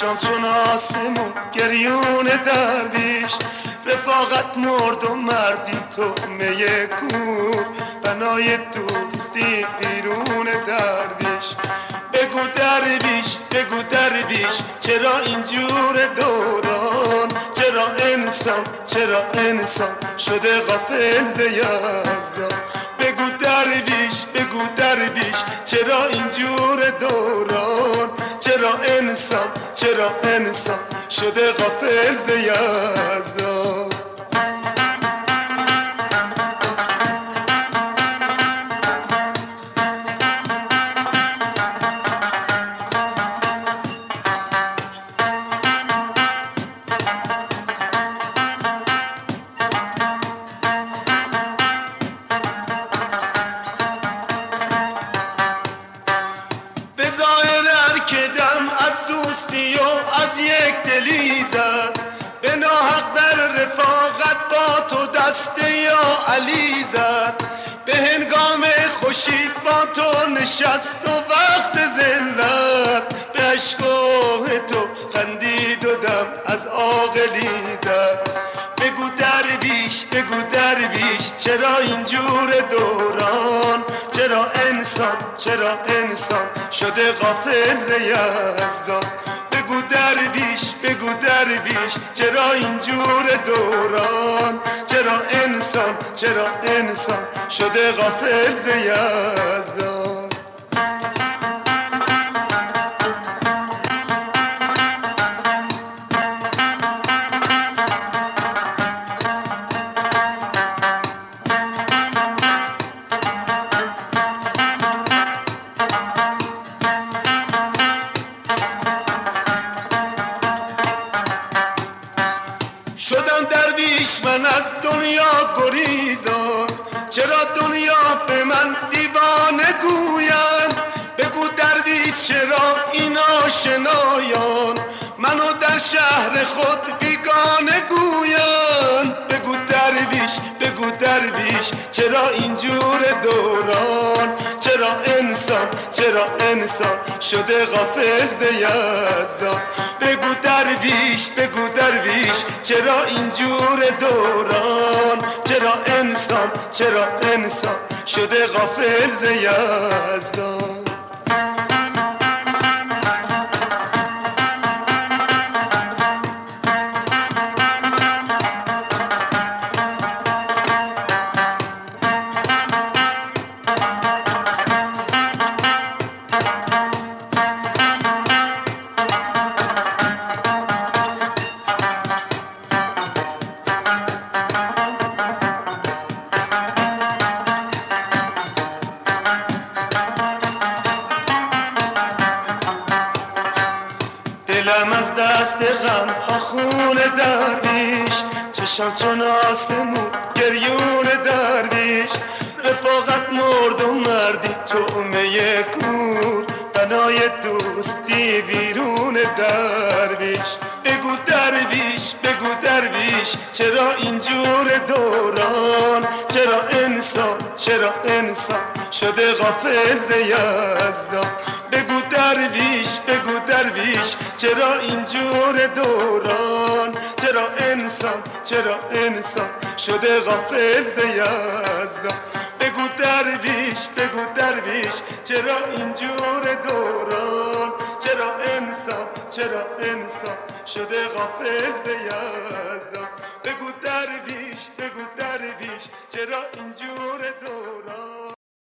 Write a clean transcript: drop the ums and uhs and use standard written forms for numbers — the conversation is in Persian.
چشام چون آسمون گریون درویش، رفاقت مرد و مردی تو میکور، بنای دوستی بیرون درویش. بگو درویش بگو درویش چرا اینجور دوران، چرا انسان شده غافل ز یزدان. بگو درویش چرا اینجور دوران، چرا انسان شده غافل ز یزدان. از یک دلی زد به ناحق در رفاقت با تو دست یا علی زد، به هنگام خوشید با تو نشست و وقت ذلت، به اشکاه تو خندید و دم از عاقلی زد. بگو درویش چرا اینجور دوران، چرا انسان شده غافل ز یزدان. بگو درویش چرا اینجور دوران، چرا انسان شده غافل ز یزدان. شدم درویش من از دنیا گریزان، چرا دنیا به من دیوانه گویند. بگو درویش چرا این آشنایان منو در شهر خود بیگانه گویند. بگو درویش چرا اینجور دوران، چرا انسان شده غافل ز یزدان. بگو درویش چرا اینجور دوران، چرا انسان شده غافل ز یزدان. دلم از دست غم ها خون درویش، چشم چون آسمون گریون درویش، رفاقت مرد و مردی تو میکور، بنای دوستی بیرون درویش. بگو درویش چرا اینجور دوران، چرا انسان شده غافل ز یزدان. بگو درویش چرا اینجور دوران، چرا انسان شده غافل ز یزدان. بگو درویش چرا اینجور دوران، چرا انسان شده غافل ز یزدان. بگو درویش چرا اینجور دوران.